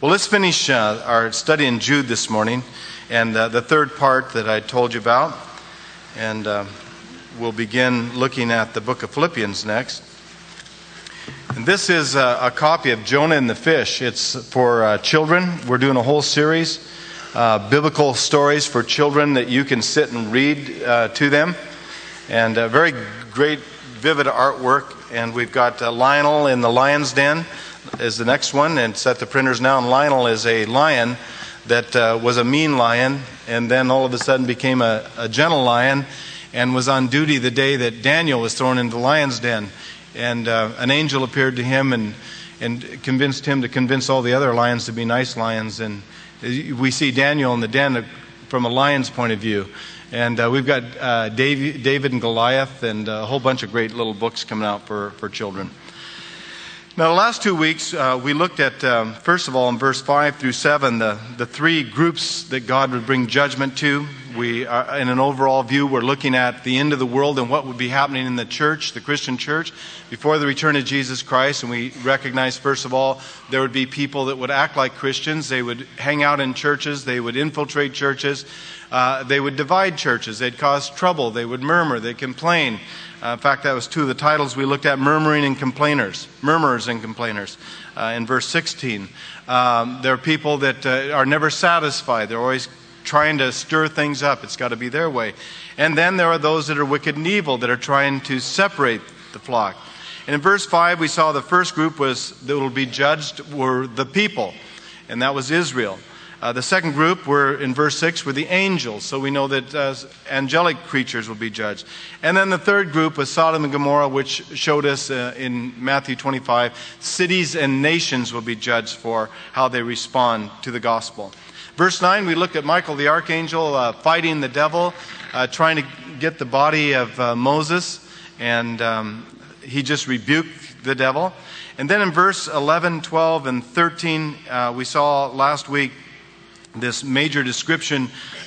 Well, let's finish our study in Jude this morning, and the third part that I told you about. And we'll begin looking at the book of Philippians next. And this is a copy of Jonah and the Fish. It's for children. We're doing a whole series, biblical stories for children that you can sit and read to them. And very great, vivid artwork. And we've got Lionel in the Lion's Den is the next one, and it's at the printers now. And Lionel is a lion that was a mean lion, and then all of a sudden became a gentle lion, and was on duty the day that Daniel was thrown into the lion's den. And an angel appeared to him and convinced him to convince all the other lions to be nice lions. And we see Daniel in the den from a lion's point of view. And we've got David and Goliath and a whole bunch of great little books coming out for children. Now, the last 2 weeks, we looked at, first of all, in verse 5 through 7, the three groups that God would bring judgment to. We, in an overall view, we're looking at the end of the world and what would be happening in the church, the Christian church, before the return of Jesus Christ. And we recognize, first of all, there would be people that would act like Christians. They would hang out in churches. They would infiltrate churches. They would divide churches. They'd cause trouble. They would murmur. They'd complain. In fact, that was two of the titles we looked at, murmurers and complainers, in verse 16. There are people that are never satisfied. They're always trying to stir things up. It's got to be their way. And then there are those that are wicked and evil that are trying to separate the flock. And in verse 5, we saw the first group that will be judged were the people, and that was Israel. The second group were, in verse 6, were the angels. So we know that angelic creatures will be judged. And then the third group was Sodom and Gomorrah, which showed us in Matthew 25, cities and nations will be judged for how they respond to the gospel. Verse 9, we looked at Michael the archangel fighting the devil, trying to get the body of Moses, and he just rebuked the devil. And then in verse 11, 12, and 13, we saw last week this major description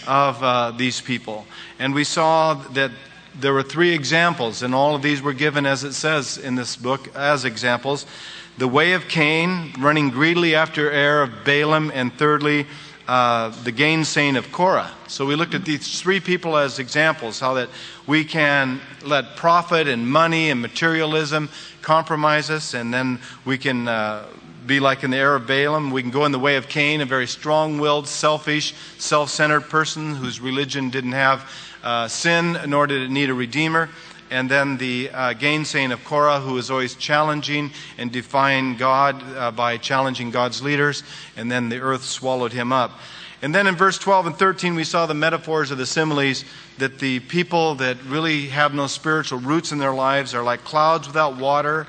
of these people. And we saw that there were three examples, and all of these were given, as it says in this book, as examples. The way of Cain, running greedily after heir of Balaam, and thirdly, the gainsaying of Korah. So we looked at these three people as examples, how that we can let profit and money and materialism compromise us, and then we can be like in the heir of Balaam. We can go in the way of Cain, a very strong-willed, selfish, self-centered person whose religion didn't have sin, nor did it need a redeemer. And then the gainsaying of Korah, who was always challenging and defying God by challenging God's leaders. And then the earth swallowed him up. And then in verse 12 and 13, we saw the metaphors of the similes that the people that really have no spiritual roots in their lives are like clouds without water,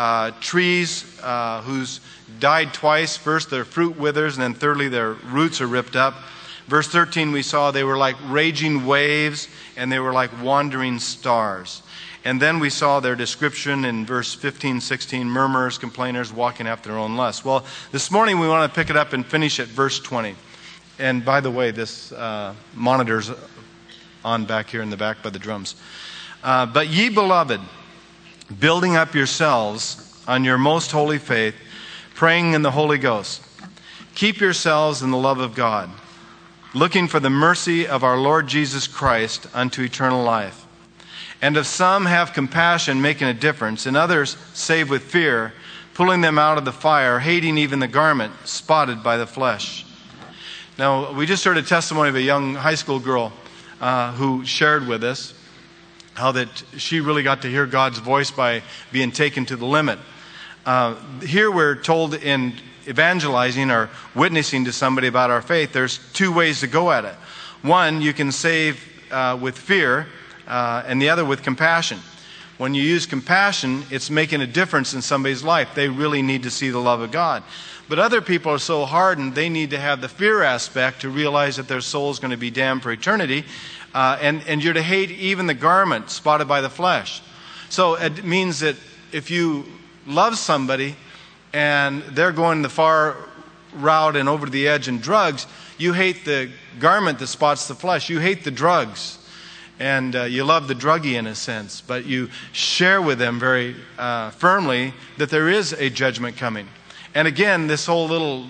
trees whose died twice. First, their fruit withers, and then thirdly, their roots are ripped up. Verse 13, we saw they were like raging waves, and they were like wandering stars. And then we saw their description in verse 15, 16, murmurers, complainers, walking after their own lusts. Well, this morning we want to pick it up and finish at verse 20. And by the way, this monitor's on back here in the back by the drums. But ye beloved, building up yourselves on your most holy faith, praying in the Holy Ghost, keep yourselves in the love of God, looking for the mercy of our Lord Jesus Christ unto eternal life. And of some have compassion, making a difference, and others save with fear, pulling them out of the fire, hating even the garment spotted by the flesh. Now, we just heard a testimony of a young high school girl who shared with us how that she really got to hear God's voice by being taken to the limit. Here we're told in evangelizing or witnessing to somebody about our faith, there's two ways to go at it. One, you can save with fear, and the other with compassion. When you use compassion, it's making a difference in somebody's life. They really need to see the love of God. But other people are so hardened, they need to have the fear aspect to realize that their soul is going to be damned for eternity. And you're to hate even the garment spotted by the flesh. So it means that if you love somebody and they're going the far route and over the edge in drugs, you hate the garment that spots the flesh. You hate the drugs. And you love the druggie in a sense, but you share with them very firmly that there is a judgment coming. And again, this whole little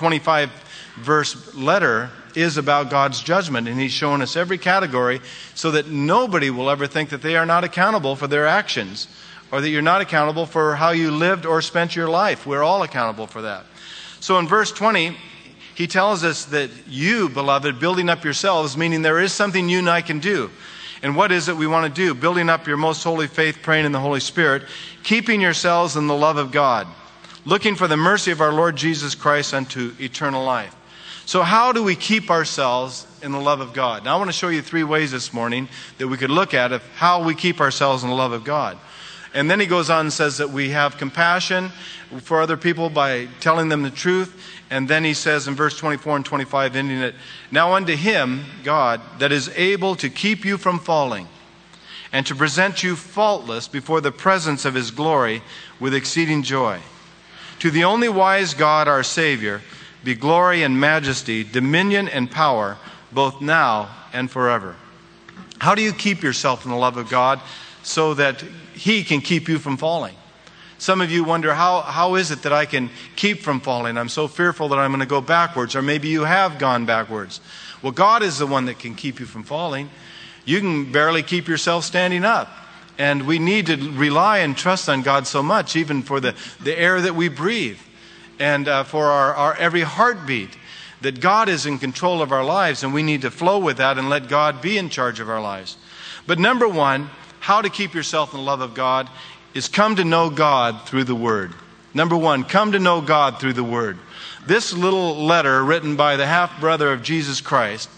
25-verse letter is about God's judgment, and he's showing us every category so that nobody will ever think that they are not accountable for their actions, or that you're not accountable for how you lived or spent your life. We're all accountable for that. So in verse 20, he tells us that you, beloved, building up yourselves, meaning there is something you and I can do. And what is it we want to do? Building up your most holy faith, praying in the Holy Spirit, keeping yourselves in the love of God, looking for the mercy of our Lord Jesus Christ unto eternal life. So how do we keep ourselves in the love of God? Now I want to show you 3 ways this morning that we could look at of how we keep ourselves in the love of God. And then he goes on and says that we have compassion for other people by telling them the truth. And then he says in verse 24 and 25, ending it, now unto him, God, that is able to keep you from falling and to present you faultless before the presence of his glory with exceeding joy. To the only wise God, our Savior, be glory and majesty, dominion and power, both now and forever. How do you keep yourself in the love of God so that he can keep you from falling? Some of you wonder, how is it that I can keep from falling? I'm so fearful that I'm going to go backwards, or maybe you have gone backwards. Well, God is the one that can keep you from falling. You can barely keep yourself standing up. And we need to rely and trust on God so much, even for the air that we breathe, and for our every heartbeat, that God is in control of our lives, and we need to flow with that and let God be in charge of our lives. But number one, how to keep yourself in the love of God is come to know God through the Word. Number one, come to know God through the Word. This little letter written by the half-brother of Jesus Christ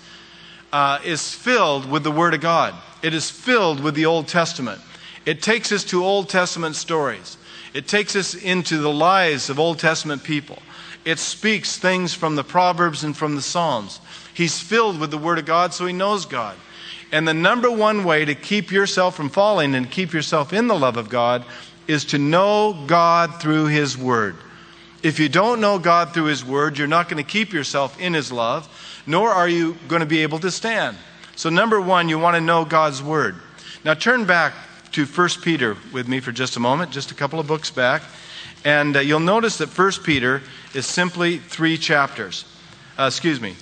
is filled with the Word of God. It is filled with the Old Testament. It takes us to Old Testament stories. It takes us into the lives of Old Testament people. It speaks things from the Proverbs and from the Psalms. He's filled with the Word of God, so he knows God. And the number one way to keep yourself from falling and keep yourself in the love of God is to know God through his Word. If you don't know God through his Word, you're not going to keep yourself in his love, nor are you going to be able to stand. So number one, you want to know God's Word. Now turn back to 1 Peter with me for just a moment, just a couple of books back. And you'll notice that 1 Peter is simply 3 chapters. 1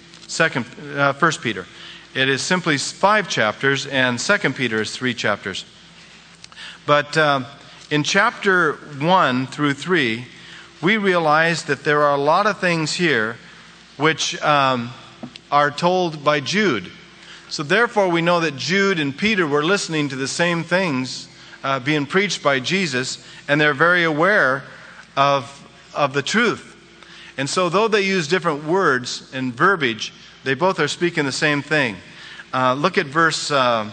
Peter. It is simply 5 chapters, and 2 Peter is 3 chapters. But in chapter 1 through 3, we realize that there are a lot of things here which are told by Jude. So therefore we know that Jude and Peter were listening to the same things being preached by Jesus, and they're very aware of the truth. And so though they use different words and verbiage, they both are speaking the same thing. Look at verse 2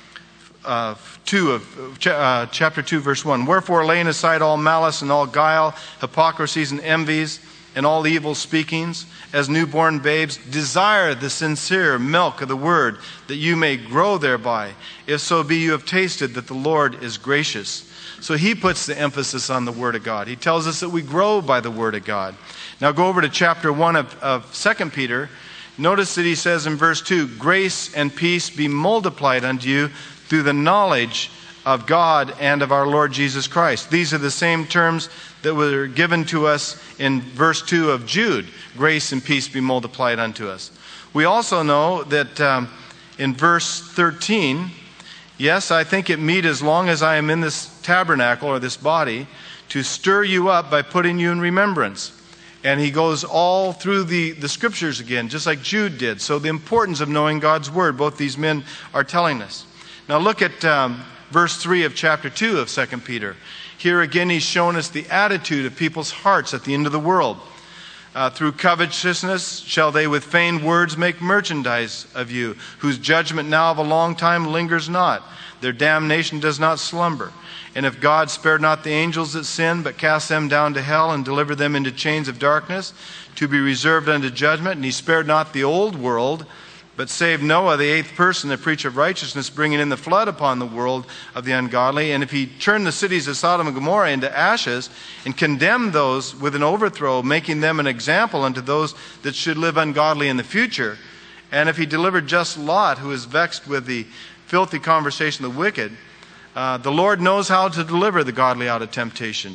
of chapter 2, verse 1. Wherefore, laying aside all malice and all guile, hypocrisies and envies, and all evil speakings, as newborn babes, desire the sincere milk of the word, that you may grow thereby, if so be you have tasted that the Lord is gracious. So he puts the emphasis on the Word of God. He tells us that we grow by the Word of God. Now go over to chapter 1 of 2 Peter. Notice that he says in verse 2, grace and peace be multiplied unto you through the knowledge of God and of our Lord Jesus Christ. These are the same terms that were given to us in verse 2 of Jude. Grace and peace be multiplied unto us. We also know that in verse 13, yes, I think it meet as long as I am in this tabernacle or this body to stir you up by putting you in remembrance. And he goes all through the scriptures again, just like Jude did. So the importance of knowing God's Word, both these men are telling us. Now look at verse 3 of chapter 2 of 2 Peter. Here again he's shown us the attitude of people's hearts at the end of the world. Through covetousness shall they with feigned words make merchandise of you, whose judgment now of a long time lingers not. Their damnation does not slumber. And if God spared not the angels that sinned, but cast them down to hell and delivered them into chains of darkness, to be reserved unto judgment, and he spared not the old world, but saved Noah, the 8th person, the preacher of righteousness, bringing in the flood upon the world of the ungodly. And if he turned the cities of Sodom and Gomorrah into ashes, and condemned those with an overthrow, making them an example unto those that should live ungodly in the future, and if he delivered just Lot, who is vexed with the filthy conversation of the wicked, the Lord knows how to deliver the godly out of temptation,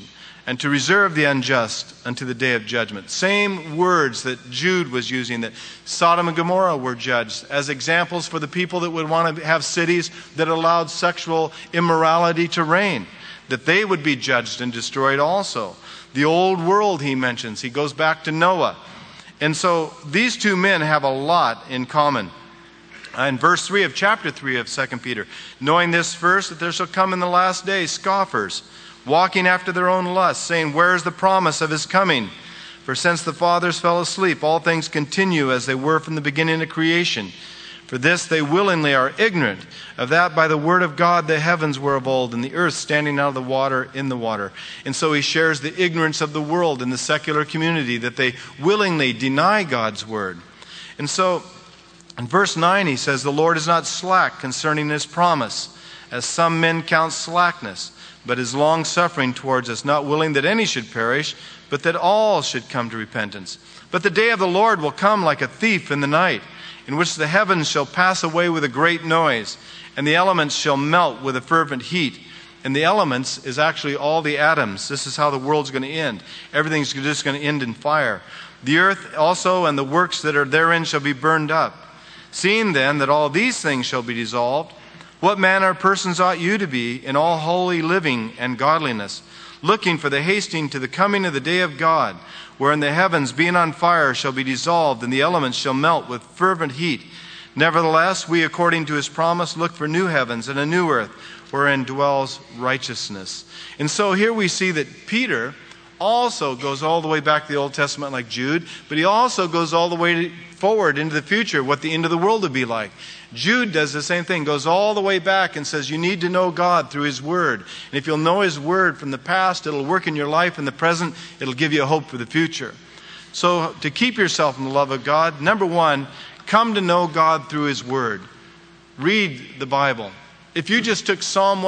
and to reserve the unjust unto the day of judgment. Same words that Jude was using, that Sodom and Gomorrah were judged as examples for the people that would want to have cities that allowed sexual immorality to reign, that they would be judged and destroyed also. The old world he mentions. He goes back to Noah. And so these two men have a lot in common. In verse 3 of chapter 3 of 2 Peter, knowing this first, that there shall come in the last days scoffers, walking after their own lusts, saying, where is the promise of his coming? For since the fathers fell asleep, all things continue as they were from the beginning of creation. For this they willingly are ignorant of that by the word of God the heavens were of old, and the earth standing out of the water in the water. And so he shares the ignorance of the world in the secular community, that they willingly deny God's word. And so in verse 9 he says, the Lord is not slack concerning his promise, as some men count slackness, but is long-suffering towards us, not willing that any should perish, but that all should come to repentance. But the day of the Lord will come like a thief in the night, in which the heavens shall pass away with a great noise, and the elements shall melt with a fervent heat. And the elements is actually all the atoms. This is how the world's going to end. Everything's just going to end in fire. The earth also and the works that are therein shall be burned up. Seeing then that all these things shall be dissolved, what manner of persons ought you to be in all holy living and godliness, looking for the hasting to the coming of the day of God, wherein the heavens being on fire shall be dissolved, and the elements shall melt with fervent heat. Nevertheless, we according to his promise look for new heavens and a new earth, wherein dwells righteousness. And so here we see that Peter also goes all the way back to the Old Testament like Jude, but he also goes all the way forward into the future, what the end of the world would be like. Jude does the same thing, goes all the way back and says you need to know God through his word. And if you'll know his word from the past, it'll work in your life in the present. It'll give you a hope for the future. So to keep yourself in the love of God, number one, come to know God through his word. Read the Bible. If you just took Psalm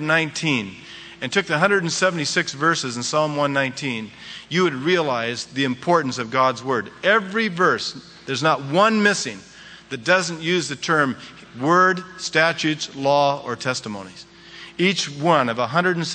119 and took the 176 verses in Psalm 119, you would realize the importance of God's word. Every verse, there's not one missing that doesn't use the term word, statutes, law, or testimonies. Each one of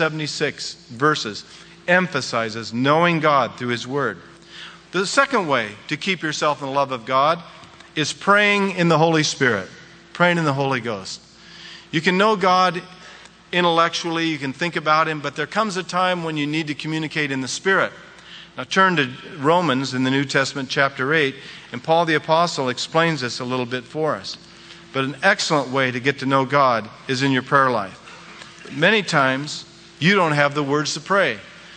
176 verses emphasizes knowing God through his word. The second way to keep yourself in the love of God is praying in the Holy Spirit, praying in the Holy Ghost. You can know God intellectually, you can think about him, but there comes a time when you need to communicate in the Spirit. Now turn to Romans in the New Testament chapter 8, and Paul the Apostle explains this a little bit for us. But an excellent way to get to know God is in your prayer life. Many times you don't have the words to pray.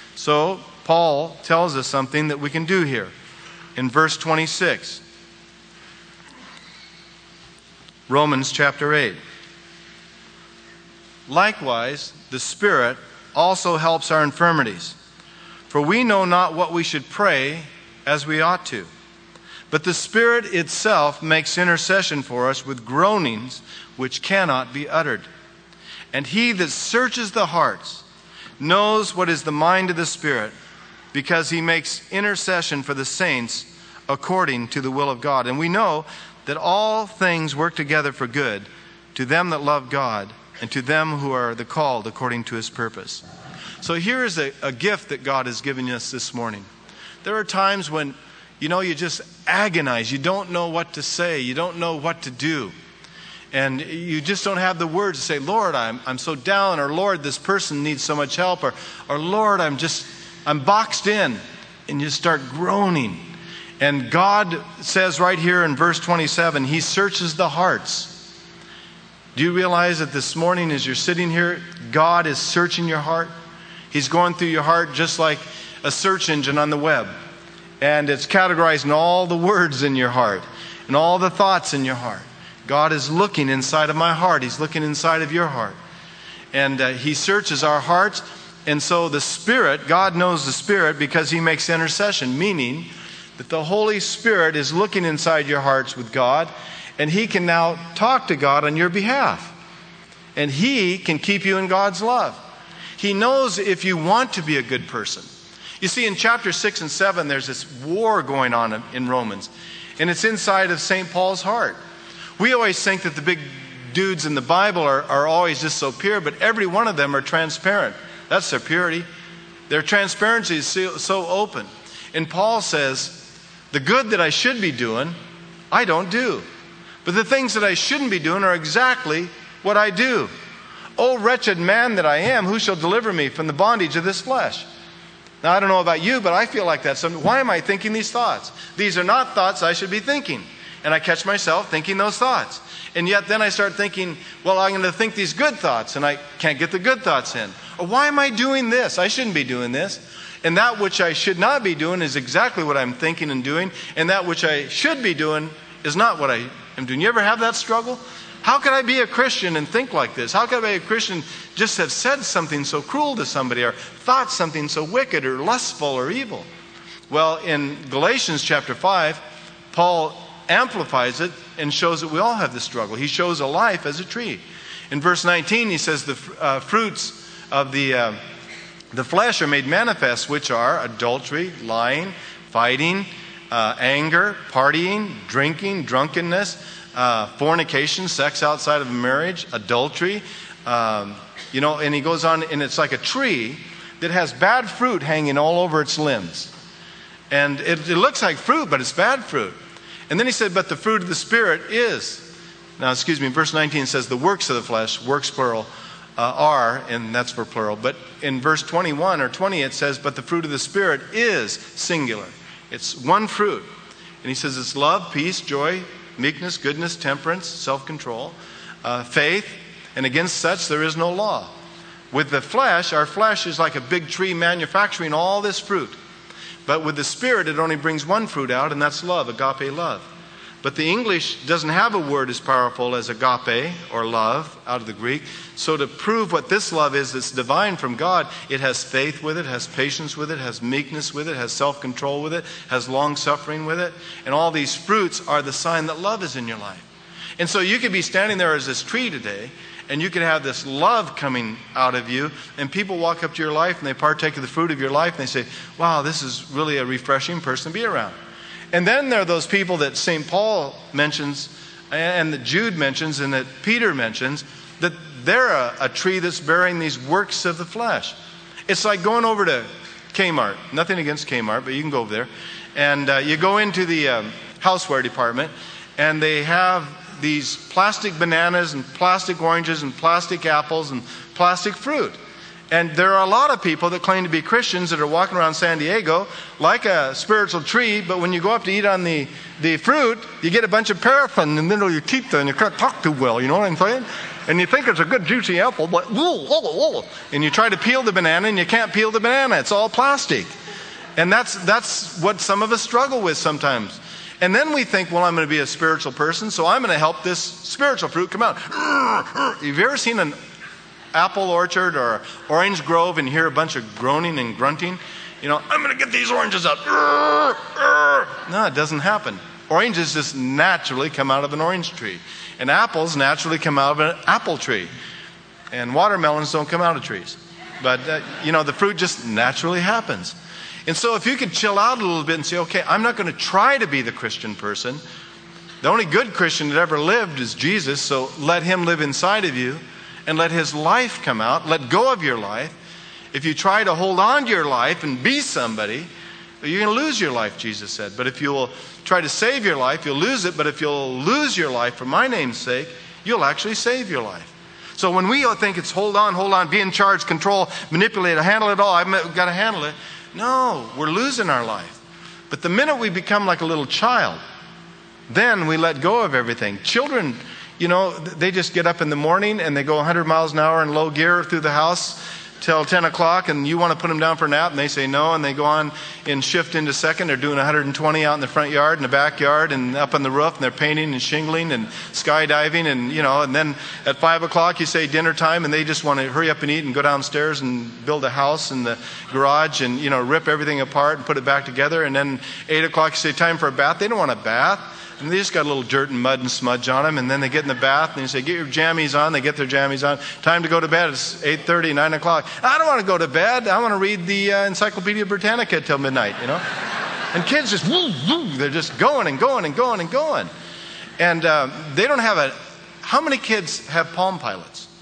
So Paul tells us something that we can do here. In verse 26, Romans chapter 8. Likewise, the Spirit also helps our infirmities. For we know not what we should pray as we ought to. But the Spirit itself makes intercession for us with groanings which cannot be uttered. And he that searches the hearts knows what is the mind of the Spirit, because he makes intercession for the saints according to the will of God. And we know that all things work together for good to them that love God and to them who are the called according to his purpose. So here is a gift that God has given us this morning. There are times when, you just agonize. You don't know what to say. You don't know what to do. And you just don't have the words to say, Lord, I'm so down, or Lord, this person needs so much help, or Lord, I'm boxed in. And you start groaning. And God says right here in verse 27, he searches the hearts. Do you realize that this morning as you're sitting here, God is searching your heart? He's going through your heart just like a search engine on the web. And it's categorizing all the words in your heart and all the thoughts in your heart. God is looking inside of my heart. He's looking inside of your heart. And he searches our hearts. And so the Spirit, God knows the Spirit because he makes intercession, meaning that the Holy Spirit is looking inside your hearts with God, and he can now talk to God on your behalf. And he can keep you in God's love. He knows if you want to be a good person. You see, in chapter 6 and 7, there's this war going on in Romans. And it's inside of St. Paul's heart. We always think that the big dudes in the Bible are always just so pure, but every one of them are transparent. That's their purity. Their transparency is so open. And Paul says, the good that I should be doing, I don't do. But the things that I shouldn't be doing are exactly what I do. O wretched man that I am, who shall deliver me from the bondage of this flesh? Now, I don't know about you, but I feel like that. So why am I thinking these thoughts? These are not thoughts I should be thinking. And I catch myself thinking those thoughts. And yet then I start thinking, well, I'm going to think these good thoughts, and I can't get the good thoughts in. Or why am I doing this? I shouldn't be doing this. And that which I should not be doing is exactly what I'm thinking and doing. And that which I should be doing is not what I am doing. You ever have that struggle? How could I be a Christian and think like this? How could I be a Christian just have said something so cruel to somebody or thought something so wicked or lustful or evil? Well, in Galatians chapter 5, Paul amplifies it and shows that we all have this struggle. He shows a life as a tree. In verse 19, he says the fruits of the flesh are made manifest, which are adultery, lying, fighting, anger, partying, drinking, drunkenness, fornication, sex outside of marriage, adultery. And he goes on, and it's like a tree that has bad fruit hanging all over its limbs. And it looks like fruit, but it's bad fruit. And then he said, but the fruit of the Spirit is. Now, verse 19 says the works of the flesh, works plural, are, and that's for plural. But in verse 21 or 20 it says, but the fruit of the Spirit is singular. It's one fruit. And he says it's love, peace, joy, meekness, goodness, temperance, self-control, faith, and against such there is no law. With the flesh, our flesh is like a big tree manufacturing all this fruit. But with the Spirit, it only brings one fruit out, and that's love, agape love. But the English doesn't have a word as powerful as agape or love out of the Greek. So to prove what this love is that's divine from God, it has faith with it, has patience with it, has meekness with it, has self-control with it, has long-suffering with it. And all these fruits are the sign that love is in your life. And so you could be standing there as this tree today, and you could have this love coming out of you, and people walk up to your life and they partake of the fruit of your life, and they say, wow, this is really a refreshing person to be around. And then there are those people that St. Paul mentions, and that Jude mentions, and that Peter mentions, that they're a tree that's bearing these works of the flesh. It's like going over to Kmart. Nothing against Kmart, but you can go over there. And you go into the houseware department, and they have these plastic bananas and plastic oranges and plastic apples and plastic fruit. And there are a lot of people that claim to be Christians that are walking around San Diego like a spiritual tree, but when you go up to eat on the fruit, you get a bunch of paraffin in the middle of your teeth and you can't talk too well, you know what I'm saying? And you think it's a good juicy apple, but and you try to peel the banana and you can't peel the banana. It's all plastic. And that's what some of us struggle with sometimes. And then we think, well, I'm going to be a spiritual person, so I'm going to help this spiritual fruit come out. Have you ever seen an apple orchard or orange grove and hear a bunch of groaning and grunting? I'm going to get these oranges out. No, it doesn't happen. Oranges just naturally come out of an orange tree. And apples naturally come out of an apple tree. And watermelons don't come out of trees. But, the fruit just naturally happens. And so if you could chill out a little bit and say, okay, I'm not going to try to be the Christian person. The only good Christian that ever lived is Jesus, so let him live inside of you and let his life come out. Let go of your life. If you try to hold on to your life and be somebody, you're going to lose your life, Jesus said. But if you'll try to save your life, you'll lose it. But if you'll lose your life for my name's sake, you'll actually save your life. So when we think it's hold on, be in charge, control, manipulate, handle it all, I've got to handle it. No, we're losing our life. But the minute we become like a little child, then we let go of everything. Children, they just get up in the morning and they go 100 miles an hour in low gear through the house till 10 o'clock, and you want to put them down for a nap, and they say no, and they go on and shift into second. They're doing 120 out in the front yard, in the backyard, and up on the roof, and they're painting and shingling and skydiving, and then at 5 o'clock you say dinner time, and they just want to hurry up and eat and go downstairs and build a house in the garage and, rip everything apart and put it back together, and then 8 o'clock you say time for a bath. They don't want a bath. And they just got a little dirt and mud and smudge on them. And then they get in the bath and you say, get your jammies on. They get their jammies on. Time to go to bed. It's 8:30, 9 o'clock. I don't want to go to bed. I want to read the Encyclopedia Britannica till midnight, And kids just, they're just going and going and going and going. And they don't have how many kids have Palm Pilots?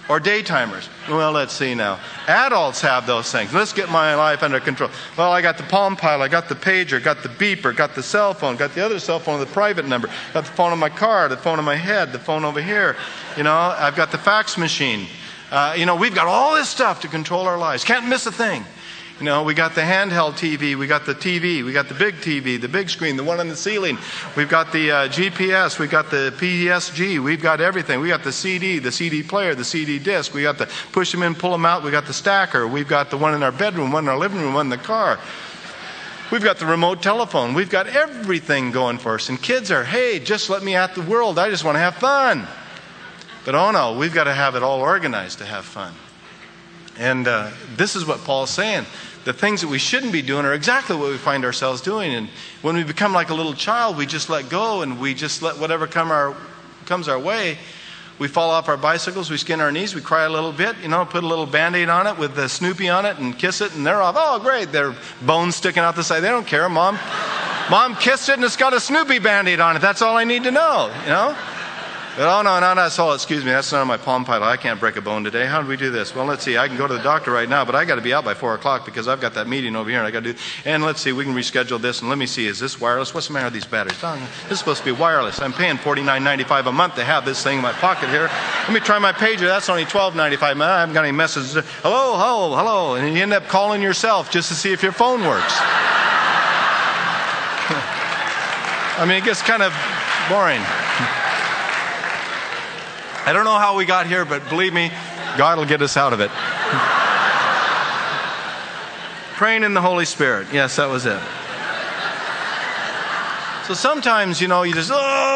Or daytimers? Well, let's see now. Adults have those things. Let's get my life under control. Well, I got the Palm Pilot, I got the pager, got the beeper, got the cell phone, got the other cell phone with the private number, got the phone on my car, the phone on my head, the phone over here. I've got the fax machine. We've got all this stuff to control our lives. Can't miss a thing. We got the handheld TV, we got the TV, we got the big screen, the one on the ceiling. We've got the GPS, we've got the PSG, we've got everything. We got the CD player, the CD disc. We got the push them in, pull them out. We got the stacker. We've got the one in our bedroom, one in our living room, one in the car. We've got the remote telephone. We've got everything going for us. And kids are, hey, just let me at the world. I just want to have fun. But oh no, we've got to have it all organized to have fun. And this is what Paul's saying. The things that we shouldn't be doing are exactly what we find ourselves doing. And when we become like a little child, we just let go and we just let whatever comes our way. We fall off our bicycles, we skin our knees, we cry a little bit, put a little Band-Aid on it with the Snoopy on it and kiss it, and they're off. Oh, great, their bones sticking out the side. They don't care. Mom kissed it and it's got a Snoopy Band-Aid on it. That's all I need to know, But oh no, that's all. Excuse me, that's not on my Palm Pilot. I can't break a bone today. How do we do this? Well, let's see. I can go to the doctor right now, but I got to be out by 4 o'clock because I've got that meeting over here, and I got to do. And let's see, we can reschedule this. And let me see, is this wireless? What's the matter with these batteries? Oh, this is supposed to be wireless. I'm paying $49.95 a month to have this thing in my pocket here. Let me try my pager. That's only $12.95. I haven't got any messages. Hello, and you end up calling yourself just to see if your phone works. It gets kind of boring. I don't know how we got here, but believe me, God will get us out of it. Praying in the Holy Spirit. Yes, that was it. So sometimes, you just,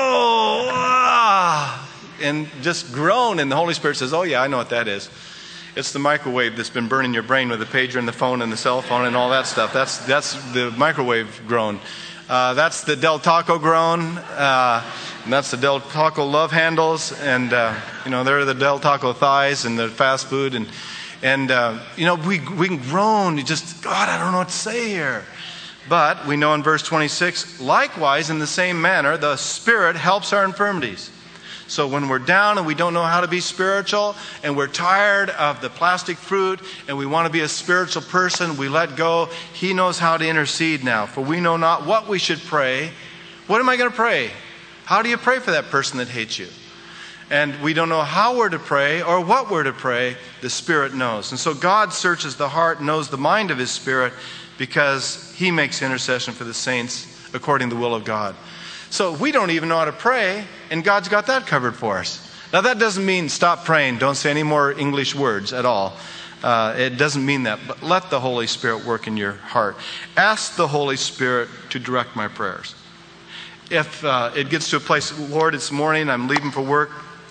and just groan, and the Holy Spirit says, oh yeah, I know what that is. It's the microwave that's been burning your brain with the pager and the phone and the cell phone and all that stuff. That's the microwave groan. That's the Del Taco groan. And that's the Del Taco love handles, and they're the Del Taco thighs and the fast food, and we can groan. Just God, I don't know what to say here. But we know in verse 26, likewise in the same manner, the Spirit helps our infirmities. So when we're down and we don't know how to be spiritual, and we're tired of the plastic fruit, and we want to be a spiritual person, we let go. He knows how to intercede now. For we know not what we should pray. What am I going to pray? How do you pray for that person that hates you? And we don't know how we're to pray or what we're to pray. The Spirit knows. And so God searches the heart, knows the mind of His Spirit, because He makes intercession for the saints according to the will of God. So we don't even know how to pray, and God's got that covered for us. Now that doesn't mean stop praying, don't say any more English words at all. It doesn't mean that, but let the Holy Spirit work in your heart. Ask the Holy Spirit to direct my prayers. If it gets to a place, Lord, it's morning, I'm leaving for work,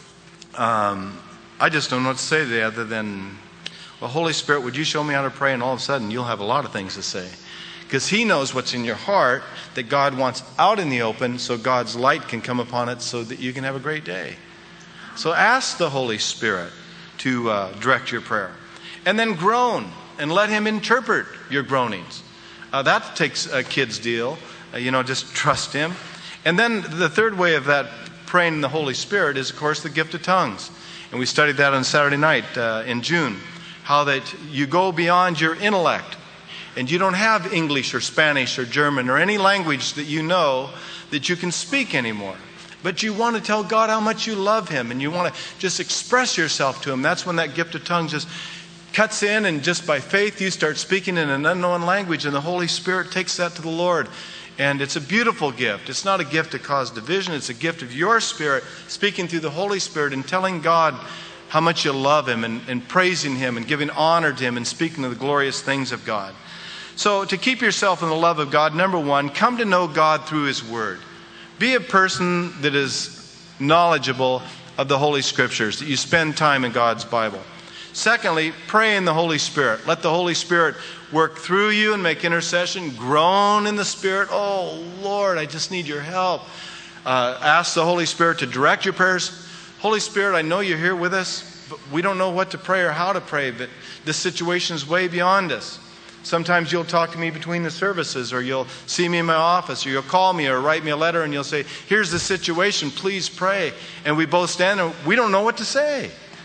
I just don't know what to say today other than, well, Holy Spirit, would you show me how to pray? And all of a sudden, you'll have a lot of things to say. Because He knows what's in your heart that God wants out in the open so God's light can come upon it so that you can have a great day. So ask the Holy Spirit to direct your prayer. And then groan and let Him interpret your groanings. That takes a kid's deal. Just trust Him. And then the third way of that praying in the Holy Spirit is, of course, the gift of tongues. And we studied that on Saturday night in June. How that you go beyond your intellect. And you don't have English or Spanish or German or any language that you know that you can speak anymore. But you want to tell God how much you love Him. And you want to just express yourself to Him. That's when that gift of tongues just cuts in. And just by faith you start speaking in an unknown language. And the Holy Spirit takes that to the Lord. And it's a beautiful gift. It's not a gift to cause division. It's a gift of your spirit speaking through the Holy Spirit and telling God how much you love Him and praising Him and giving honor to Him and speaking of the glorious things of God. So to keep yourself in the love of God, number one, come to know God through His Word. Be a person that is knowledgeable of the Holy Scriptures, that you spend time in God's Bible. Secondly, pray in the Holy Spirit. Let the Holy Spirit work through you and make intercession. Groan in the Spirit. Oh, Lord, I just need your help. Ask the Holy Spirit to direct your prayers. Holy Spirit, I know you're here with us, but we don't know what to pray or how to pray, but this situation is way beyond us. Sometimes you'll talk to me between the services, or you'll see me in my office, or you'll call me or write me a letter and you'll say, here's the situation, please pray. And we both stand and we don't know what to say.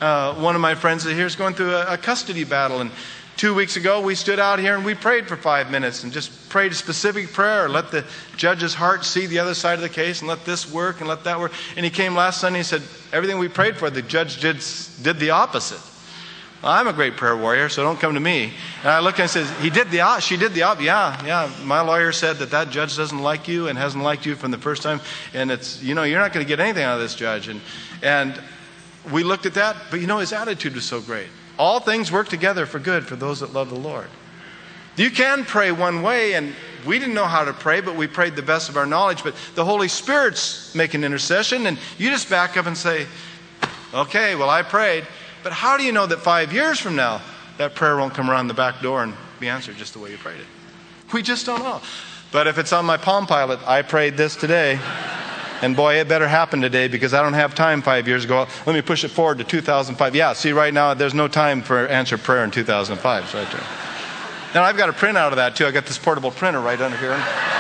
One of my friends here is going through a custody battle, and 2 weeks ago we stood out here and we prayed for 5 minutes and just prayed a specific prayer. Let the judge's heart see the other side of the case, and let this work and let that work. And he came last Sunday and said, everything we prayed for, the judge did the opposite. Well, I'm a great prayer warrior, so don't come to me. And I looked and said, she did the opposite. Yeah. My lawyer said that judge doesn't like you and hasn't liked you from the first time. And it's, you're not going to get anything out of this judge. And we looked at that, but his attitude was so great. All things work together for good for those that love the Lord. You can pray one way, and we didn't know how to pray, but we prayed the best of our knowledge. But the Holy Spirit's making intercession, and you just back up and say, okay, well, I prayed. But how do you know that 5 years from now, that prayer won't come around the back door and be answered just the way you prayed it? We just don't know. But if it's on my Palm Pilot, I prayed this today. And boy, it better happen today, because I don't have time 5 years ago. Let me push it forward to 2005. Yeah, see, right now, there's no time for answered prayer in 2005. So now I've got a print out of that, too. I got this portable printer right under here.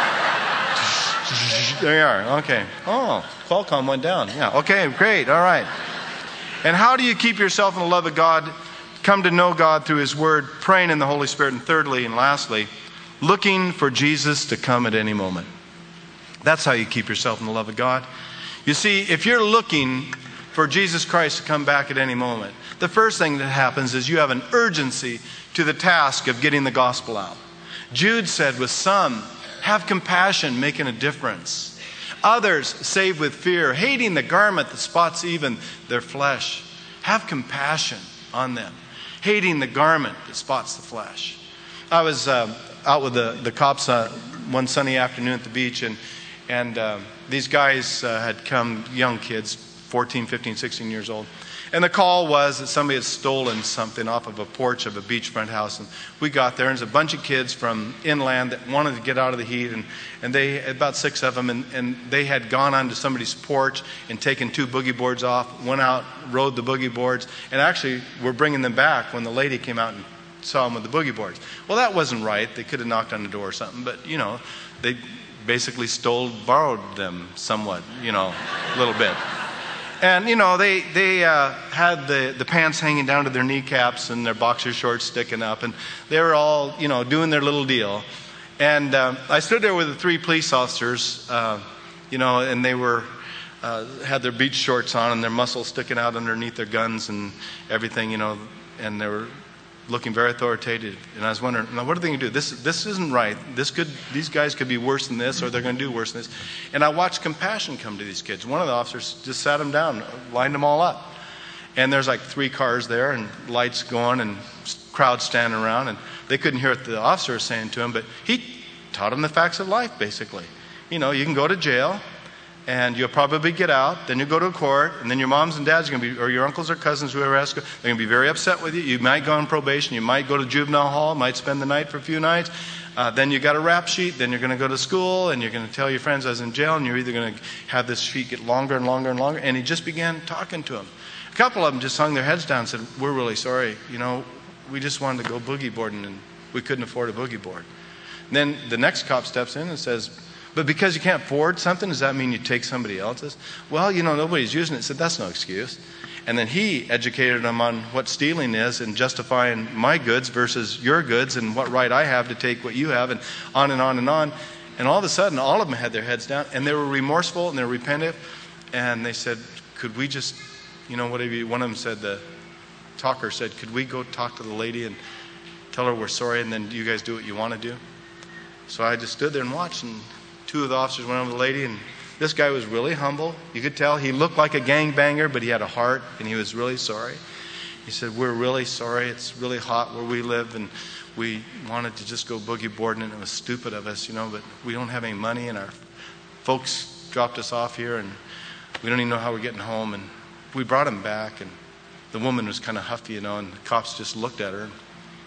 There you are. Okay. Oh, Qualcomm went down. Yeah. Okay, great. All right. And how do you keep yourself in the love of God, come to know God through His Word, praying in the Holy Spirit, and thirdly and lastly, looking for Jesus to come at any moment? That's how you keep yourself in the love of God. You see, if you're looking for Jesus Christ to come back at any moment, the first thing that happens is you have an urgency to the task of getting the gospel out. Jude said, with some, have compassion, making a difference. Others, save with fear, hating the garment that spots even their flesh. Have compassion on them, hating the garment that spots the flesh. I was out with the cops one sunny afternoon at the beach, and these guys had come, young kids, 14, 15, 16 years old. And the call was that somebody had stolen something off of a porch of a beachfront house. And we got there, and there's a bunch of kids from inland that wanted to get out of the heat. And they, about 6 of them, and they had gone onto somebody's porch and taken 2 boogie boards off, went out, rode the boogie boards, and actually were bringing them back when the lady came out and saw them with the boogie boards. Well, that wasn't right. They could have knocked on the door or something, but, they basically borrowed them somewhat, a little bit. And, they had the pants hanging down to their kneecaps and their boxer shorts sticking up. And they were all, doing their little deal. And I stood there with the 3 police officers, and they were had their beach shorts on and their muscles sticking out underneath their guns and everything, and they were looking very authoritative. And I was wondering, now what are they going to do? This isn't right. These guys could be worse than this, or they're going to do worse than this. And I watched compassion come to these kids. One of the officers just sat them down, lined them all up. And there's like 3 cars there, and lights going, and crowds standing around. And they couldn't hear what the officer was saying to them, but he taught them the facts of life, basically. You can go to jail, and you'll probably get out, then you go to a court, and then your moms and dads are going to be, or your uncles or cousins, whoever else, they're going to be very upset with you. You might go on probation, you might go to juvenile hall, might spend the night for a few nights. Then you got a rap sheet, then you're going to go to school, and you're going to tell your friends I was in jail, and you're either going to have this sheet get longer and longer and longer. And he just began talking to them. A couple of them just hung their heads down and said, we're really sorry. We just wanted to go boogie boarding, and we couldn't afford a boogie board. And then the next cop steps in and says, but because you can't afford something, does that mean you take somebody else's? Well, nobody's using it. Said, that's no excuse. And then he educated them on what stealing is and justifying my goods versus your goods and what right I have to take what you have, and on and on and on. And all of a sudden, all of them had their heads down, and they were remorseful and they were repentant. And they said, could we just, whatever, one of them said, the talker said, could we go talk to the lady and tell her we're sorry, and then you guys do what you want to do? So I just stood there and watched, and 2 of the officers went over to the lady, and this guy was really humble. You could tell he looked like a gangbanger, but he had a heart, and he was really sorry. He said, we're really sorry. It's really hot where we live, and we wanted to just go boogie boarding, and it was stupid of us, but we don't have any money, and our folks dropped us off here, and we don't even know how we're getting home. And we brought him back, and the woman was kind of huffy, and the cops just looked at her. And,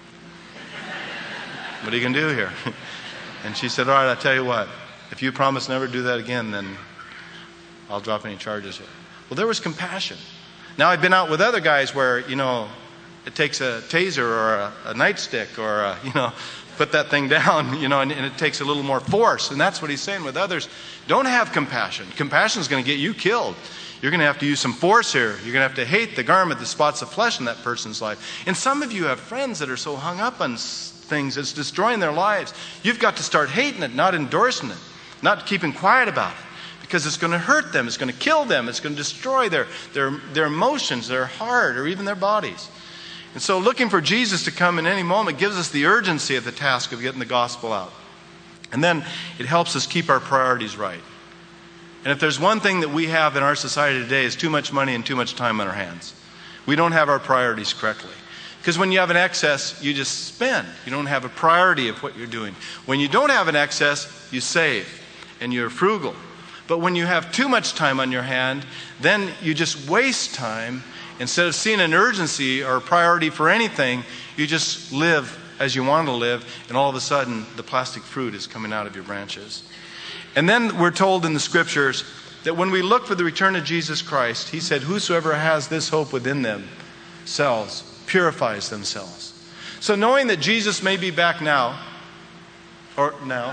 what are you going to do here? And she said, all right, I'll tell you what. If you promise never to do that again, then I'll drop any charges here. Well, there was compassion. Now, I've been out with other guys where, it takes a taser or a nightstick or, put that thing down, and it takes a little more force. And that's what he's saying with others. Don't have compassion. Compassion is going to get you killed. You're going to have to use some force here. You're going to have to hate the garment that spots the flesh in that person's life. And some of you have friends that are so hung up on things that's destroying their lives. You've got to start hating it, not endorsing it, not keeping quiet about it. Because it's going to hurt them. It's going to kill them. It's going to destroy their emotions, their heart, or even their bodies. And so looking for Jesus to come in any moment gives us the urgency of the task of getting the gospel out. And then it helps us keep our priorities right. And if there's one thing that we have in our society today is too much money and too much time on our hands. We don't have our priorities correctly. Because when you have an excess, you just spend. You don't have a priority of what you're doing. When you don't have an excess, you save and you're frugal. But when you have too much time on your hand, then you just waste time. Instead of seeing an urgency or a priority for anything, you just live as you want to live, and all of a sudden, the plastic fruit is coming out of your branches. And then we're told in the Scriptures that when we look for the return of Jesus Christ, he said, whosoever has this hope within themselves purifies themselves. So knowing that Jesus may be back now, or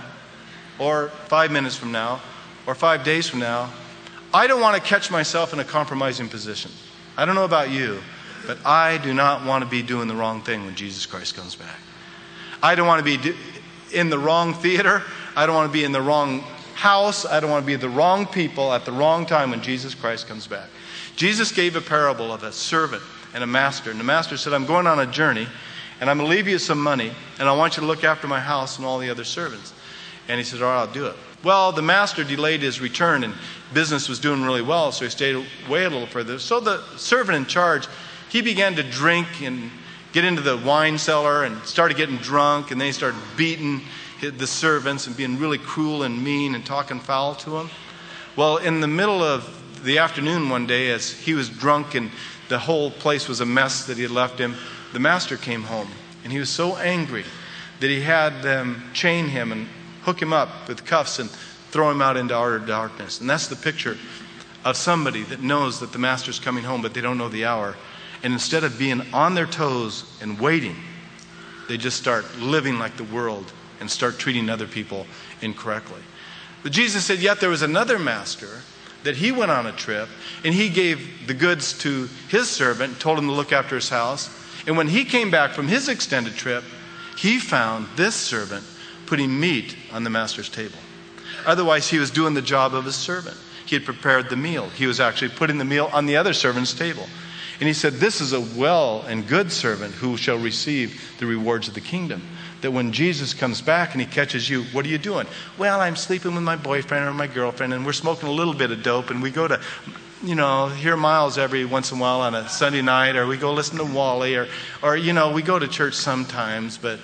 5 minutes from now, or 5 days from now, I don't want to catch myself in a compromising position. I don't know about you, but I do not want to be doing the wrong thing when Jesus Christ comes back. I don't want to be in the wrong theater. I don't want to be in the wrong house. I don't want to be the wrong people at the wrong time when Jesus Christ comes back. Jesus gave a parable of a servant and a master. And the master said, I'm going on a journey, and I'm going to leave you some money, and I want you to look after my house and all the other servants. And he said, all right, I'll do it. Well, the master delayed his return, and business was doing really well, so he stayed away a little further. So the servant in charge, he began to drink and get into the wine cellar and started getting drunk, and then he started beating the servants and being really cruel and mean and talking foul to them. Well, in the middle of the afternoon one day, as he was drunk and the whole place was a mess that he had left him, the master came home, and he was so angry that he had them chain him and hook him up with cuffs and throw him out into outer darkness. And that's the picture of somebody that knows that the master's coming home, but they don't know the hour. And instead of being on their toes and waiting, they just start living like the world and start treating other people incorrectly. But Jesus said, yet there was another master that he went on a trip, and he gave the goods to his servant, told him to look after his house. And when he came back from his extended trip, he found this servant putting meat on the master's table. Otherwise, he was doing the job of his servant. He had prepared the meal. He was actually putting the meal on the other servant's table. And he said, this is a well and good servant who shall receive the rewards of the kingdom. That when Jesus comes back and he catches you, what are you doing? Well, I'm sleeping with my boyfriend or my girlfriend, and we're smoking a little bit of dope, and we go to, hear Miles every once in a while on a Sunday night, or we go listen to Wally, or we go to church sometimes, but,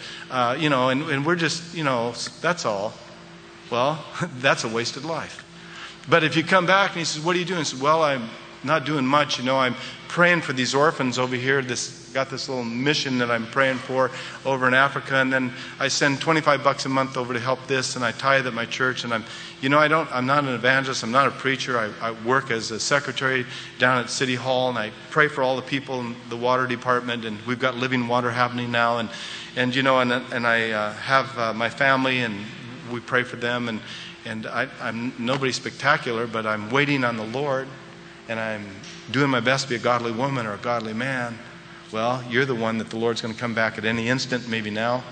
and we're just, that's all. Well, that's a wasted life. But if you come back and he says, what are you doing? He says, well, I'm not doing much. I'm praying for these orphans over here. Got this little mission that I'm praying for over in Africa, and then I send $25 a month over to help this, and I tithe at my church, and I'm not an evangelist, I'm not a preacher. I work as a secretary down at City Hall, and I pray for all the people in the water department, and we've got living water happening now, and I have my family, and we pray for them, and I'm nobody spectacular, but I'm waiting on the Lord, and I'm doing my best to be a godly woman or a godly man. Well, you're the one that the Lord's going to come back at any instant, maybe now,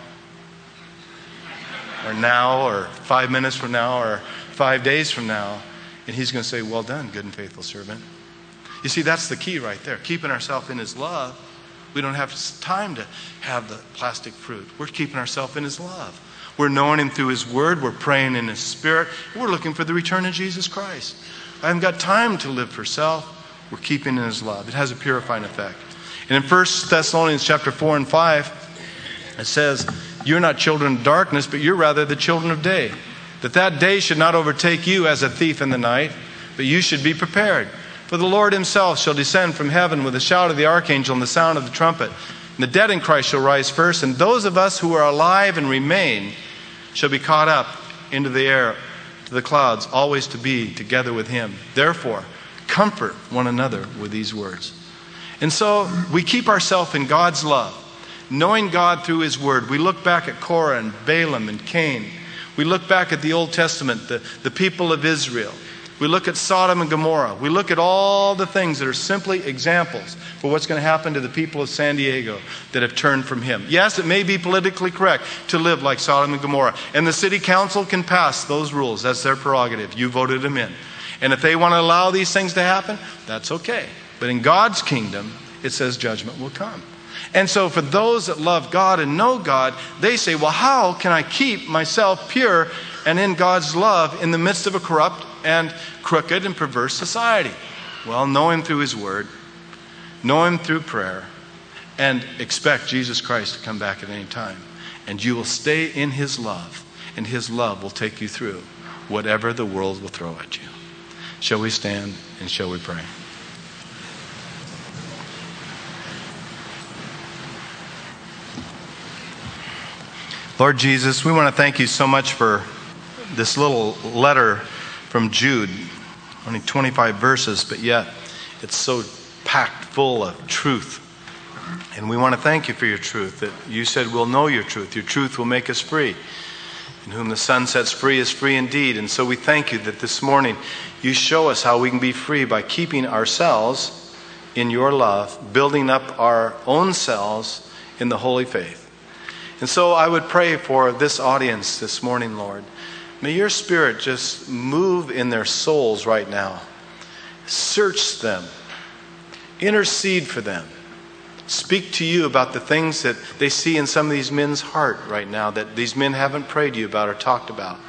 or 5 minutes from now, or 5 days from now, and he's going to say, well done, good and faithful servant. You see, that's the key right there, keeping ourselves in his love. We don't have time to have the plastic fruit. We're keeping ourselves in his love. We're knowing him through his word. We're praying in his spirit. We're looking for the return of Jesus Christ. I haven't got time to live for self. We're keeping in his love. It has a purifying effect. And in 1 Thessalonians chapter 4 and 5, it says, you're not children of darkness, but you're rather the children of day. That day should not overtake you as a thief in the night, but you should be prepared. For the Lord himself shall descend from heaven with the shout of the archangel and the sound of the trumpet. And the dead in Christ shall rise first, and those of us who are alive and remain shall be caught up into the air to the clouds, always to be together with him. Therefore, comfort one another with these words. And so we keep ourselves in God's love. knowing God through His Word. We look back at Korah and Balaam and Cain. We look back at the Old Testament, the people of Israel. We look at Sodom and Gomorrah. We look at all the things that are simply examples for what's going to happen to the people of San Diego that have turned from Him. Yes, it may be politically correct to live like Sodom and Gomorrah. And the city council can pass those rules. That's their prerogative. You voted them in. And if they want to allow these things to happen, that's okay. But in God's kingdom, it says judgment will come. And so for those that love God and know God, they say, well, how can I keep myself pure and in God's love in the midst of a corrupt and crooked and perverse society? Well, know Him through His Word, know Him through prayer, and expect Jesus Christ to come back at any time. And you will stay in His love, and His love will take you through whatever the world will throw at you. Shall we stand and shall we pray? Lord Jesus, we want to thank You so much for this little letter from Jude. Only 25 verses, but yet it's so packed full of truth. And we want to thank You for Your truth, that You said we'll know Your truth. Your truth will make us free. In whom the Son sets free is free indeed. And so we thank You that this morning You show us how we can be free by keeping ourselves in Your love, building up our own selves in the holy faith. And so I would pray for this audience this morning, Lord. May Your Spirit just move in their souls right now. Search them. Intercede for them. Speak to You about the things that they see in some of these men's heart right now that these men haven't prayed to You about or talked about.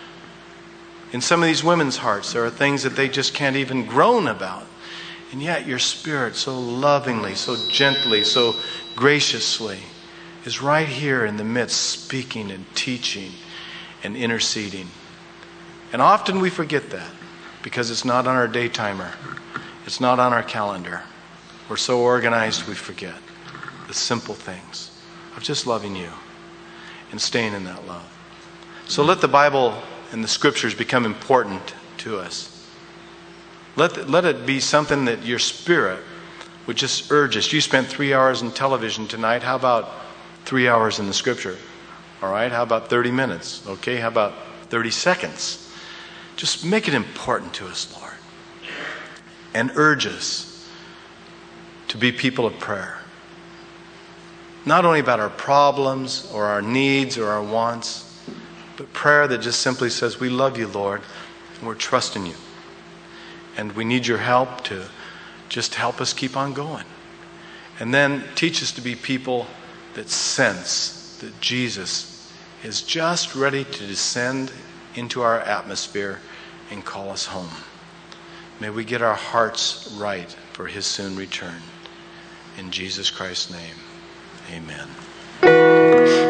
In some of these women's hearts, there are things that they just can't even groan about. And yet Your Spirit so lovingly, so gently, so graciously is right here in the midst, speaking and teaching and interceding. And often we forget that because it's not on our day timer. It's not on our calendar. We're so organized we forget the simple things of just loving You and staying in that love. So let the Bible and the Scriptures become important to us. Let it be something that Your Spirit would just urge us. You spent 3 hours in television tonight. How about 3 hours in the Scripture? All right, how about 30 minutes? Okay, how about 30 seconds? Just make it important to us, Lord. And urge us to be people of prayer. Not only about our problems or our needs or our wants, but prayer that just simply says, we love You, Lord, and we're trusting You. And we need Your help to just help us keep on going. And then teach us to be people that sense that Jesus is just ready to descend into our atmosphere and call us home. May we get our hearts right for His soon return. In Jesus Christ's name, amen.